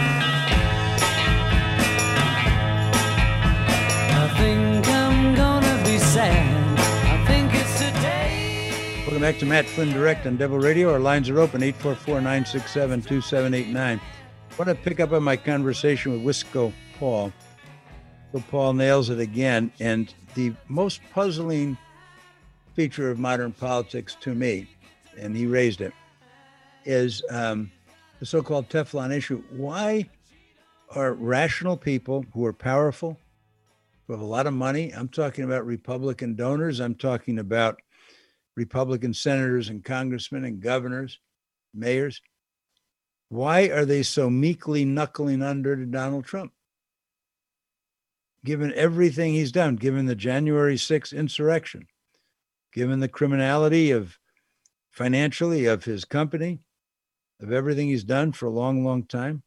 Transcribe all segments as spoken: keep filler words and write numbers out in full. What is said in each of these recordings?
I think I'm gonna be sad. I think it's today. Welcome back to Matt Flynn Direct on Devil Radio. Our lines are open, eight four four, nine six seven, two seven eight nine. I want to pick up on my conversation with Wisco Paul. So Paul nails it again. And the most puzzling feature of modern politics to me, and he raised it, is um, the so-called Teflon issue. Why are rational people who are powerful, who have a lot of money — I'm talking about Republican donors, I'm talking about Republican senators and congressmen and governors, mayors — why are they so meekly knuckling under to Donald Trump? Given everything he's done, given the January sixth insurrection, given the criminality of financially of his company, of everything he's done for a long, long time,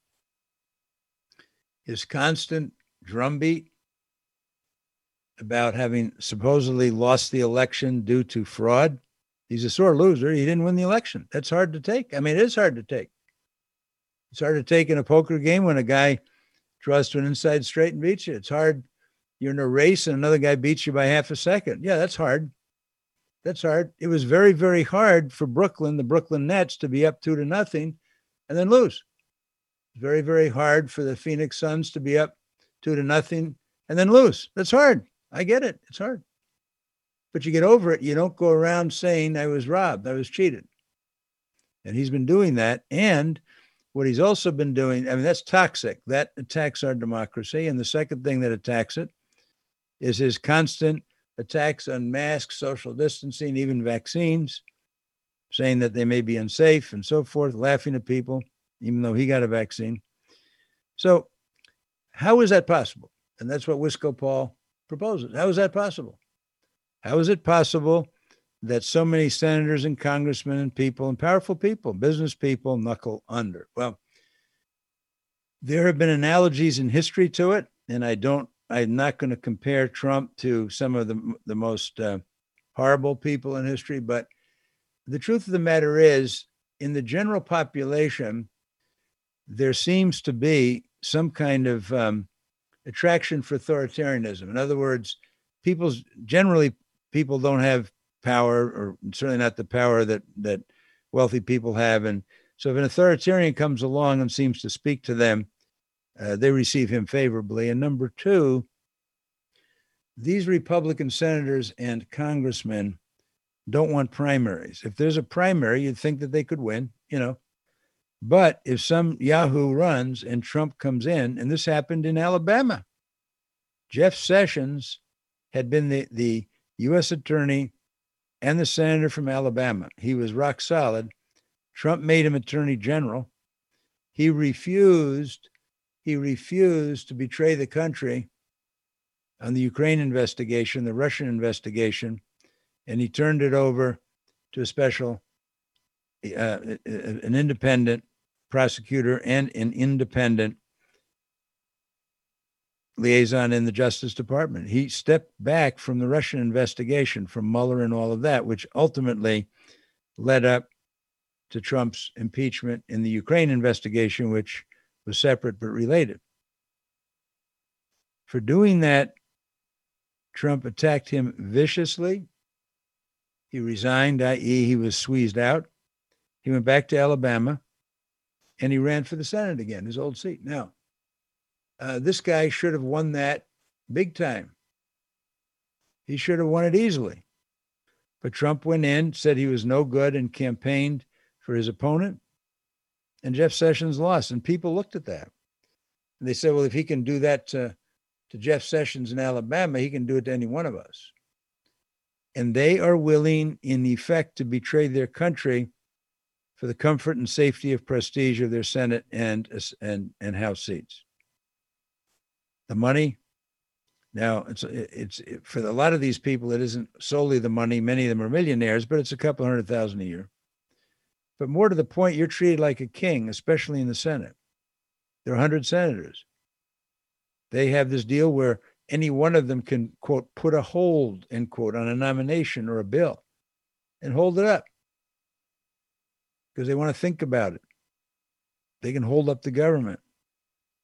his constant drumbeat about having supposedly lost the election due to fraud. He's a sore loser. He didn't win the election. That's hard to take. I mean, it is hard to take. It's hard to take in a poker game when a guy draws to an inside straight and beats you. It's hard. You're in a race and another guy beats you by half a second. Yeah, that's hard. That's hard. It was very, very hard for Brooklyn, the Brooklyn Nets, to be up two to nothing and then lose. Very, very hard for the Phoenix Suns to be up two to nothing and then lose. That's hard. I get it. It's hard. But you get over it. You don't go around saying I was robbed, I was cheated. And he's been doing that. And what he's also been doing, I mean, that's toxic. That attacks our democracy. And the second thing that attacks it is his constant attacks on masks, social distancing, even vaccines, saying that they may be unsafe and so forth, laughing at people, even though he got a vaccine. So how is that possible? And that's what Wisco Paul proposes. How is that possible? How is it possible that so many senators and congressmen and people and powerful people, business people, knuckle under? Well, there have been analogies in history to it, and I don't, I'm not going to compare Trump to some of the, the most uh, horrible people in history, but the truth of the matter is, in the general population, there seems to be some kind of um, attraction for authoritarianism. In other words, people's generally people don't have power, or certainly not the power that that wealthy people have. And so if an authoritarian comes along and seems to speak to them, uh, they receive him favorably. And number two, these Republican senators and congressmen don't want primaries. If there's a primary, you'd think that they could win, you know. But if some Yahoo runs and Trump comes in, and this happened in Alabama, Jeff Sessions had been the, the U S attorney and the senator from Alabama. He was rock solid. Trump made him attorney general. He refused, he refused to betray the country on the Ukraine investigation, the Russian investigation, and he turned it over to a special, uh, an independent prosecutor and an independent liaison in the Justice Department. He stepped back from the Russian investigation, from Mueller and all of that, which ultimately led up to Trump's impeachment in the Ukraine investigation, which was separate but related. For doing that, Trump attacked him viciously. He resigned, that is he was squeezed out. He went back to Alabama and he ran for the Senate again, his old seat. Now, uh, this guy should have won that big time. He should have won it easily. But Trump went in, said he was no good, and campaigned for his opponent. And Jeff Sessions lost. And people looked at that. And they said, well, if he can do that to, to Jeff Sessions in Alabama, he can do it to any one of us. And they are willing, in effect, to betray their country for the comfort and safety of prestige of their Senate and, and, and House seats. The money. Now, it's it's it, for a lot of these people, it isn't solely the money. Many of them are millionaires, but it's a couple hundred thousand a year. But more to the point, you're treated like a king, especially in the Senate. There are one hundred senators. They have this deal where any one of them can, quote, put a hold, end quote, on a nomination or a bill and hold it up because they want to think about it. They can hold up the government.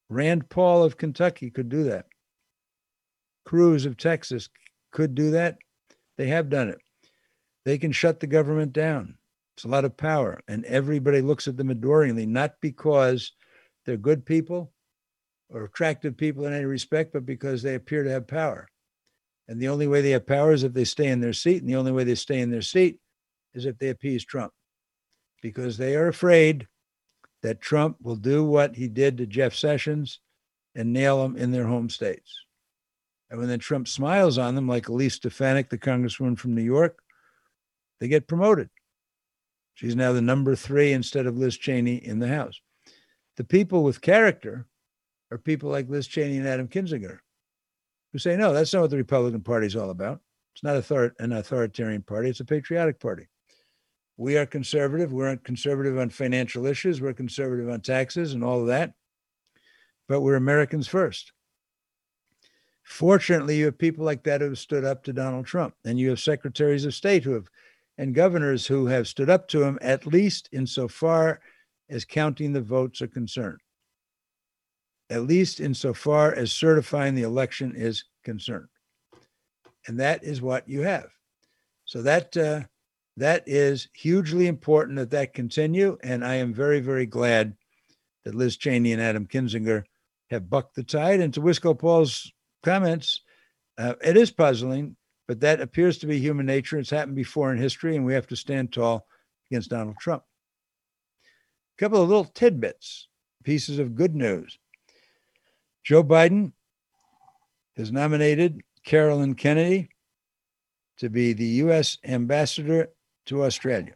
Rand Paul of Kentucky could do that. Cruz of Texas could do that. They have done it. They can shut the government down. It's a lot of power. And everybody looks at them adoringly, not because they're good people or attractive people in any respect, but because they appear to have power. And the only way they have power is if they stay in their seat. And the only way they stay in their seat is if they appease Trump, because they are afraid that Trump will do what he did to Jeff Sessions and nail them in their home states. And when then Trump smiles on them, like Elise Stefanik, the congresswoman from New York, they get promoted. She's now the number three instead of Liz Cheney in the House. The people with character are people like Liz Cheney and Adam Kinzinger, who say, no, that's not what the Republican Party is all about. It's not author- an authoritarian party. It's a patriotic party. We are conservative. We're conservative on financial issues. We're conservative on taxes and all of that. But we're Americans first. Fortunately, you have people like that who have stood up to Donald Trump. And you have secretaries of state who have, and governors who have stood up to him, at least insofar as counting the votes are concerned. At least insofar as certifying the election is concerned. And that is what you have. So that uh, that is hugely important that that continue. And I am very, very glad that Liz Cheney and Adam Kinzinger have bucked the tide. And to Wisco Paul's comments, uh, it is puzzling, but that appears to be human nature. It's happened before in history, and we have to stand tall against Donald Trump. A couple of little tidbits, pieces of good news. Joe Biden has nominated Carolyn Kennedy to be the U S ambassador to Australia.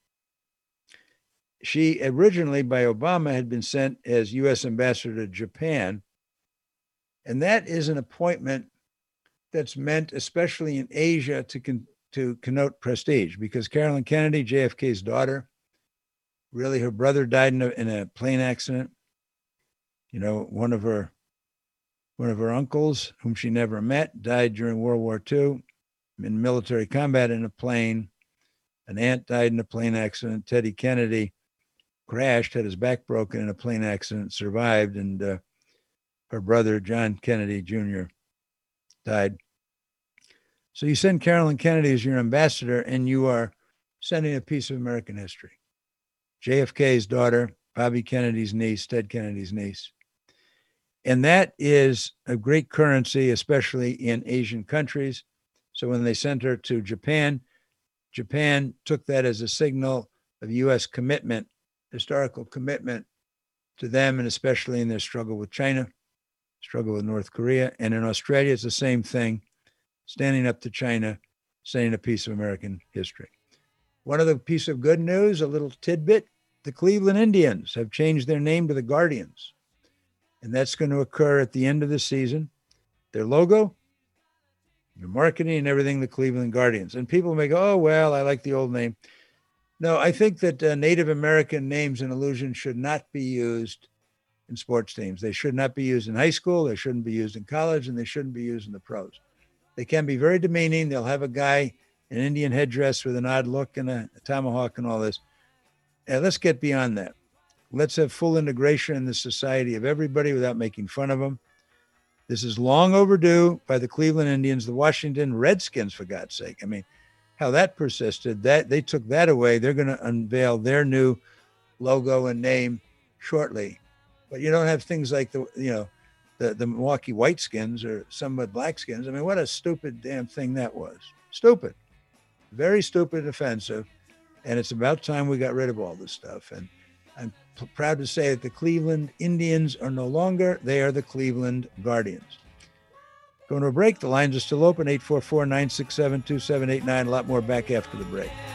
She originally, by Obama, had been sent as U S ambassador to Japan. And that is an appointment that's meant, especially in Asia, to, con- to connote prestige, because Carolyn Kennedy, J F K's daughter, really her brother died in a, in a plane accident. You know, one of her One of her uncles, whom she never met, died during World War Two in military combat in a plane. An aunt died in a plane accident. Teddy Kennedy crashed, had his back broken in a plane accident, survived, and uh, her brother, John Kennedy Junior, died. So you send Carolyn Kennedy as your ambassador, and you are sending a piece of American history. J F K's daughter, Bobby Kennedy's niece, Ted Kennedy's niece. And that is a great currency, especially in Asian countries. So when they sent her to Japan, Japan took that as a signal of U S commitment, historical commitment to them, and especially in their struggle with China, struggle with North Korea. And in Australia, it's the same thing, standing up to China, saying a piece of American history. One other piece of good news, a little tidbit, the Cleveland Indians have changed their name to the Guardians. And that's going to occur at the end of the season. Their logo, their marketing, and everything, the Cleveland Guardians. And people may go, oh, well, I like the old name. No, I think that uh, Native American names and illusions should not be used in sports teams. They should not be used in high school. They shouldn't be used in college, and they shouldn't be used in the pros. They can be very demeaning. They'll have a guy in an Indian headdress with an odd look and a, a tomahawk and all this. And let's get beyond that. Let's have full integration in the society of everybody without making fun of them. This is long overdue by the Cleveland Indians, the Washington Redskins, for God's sake. I mean, how that persisted, that they took that away. They're going to unveil their new logo and name shortly. But you don't have things like the, you know, the, the Milwaukee Whiteskins or somewhat Blackskins. I mean, what a stupid damn thing that was. Stupid. Very stupid and offensive. And it's about time we got rid of all this stuff. And I'm p- proud to say that the Cleveland Indians are no longer, they are the Cleveland Guardians. Going to a break. The lines are still open, eight four four, nine six seven, two seven eight nine. A lot more back after the break.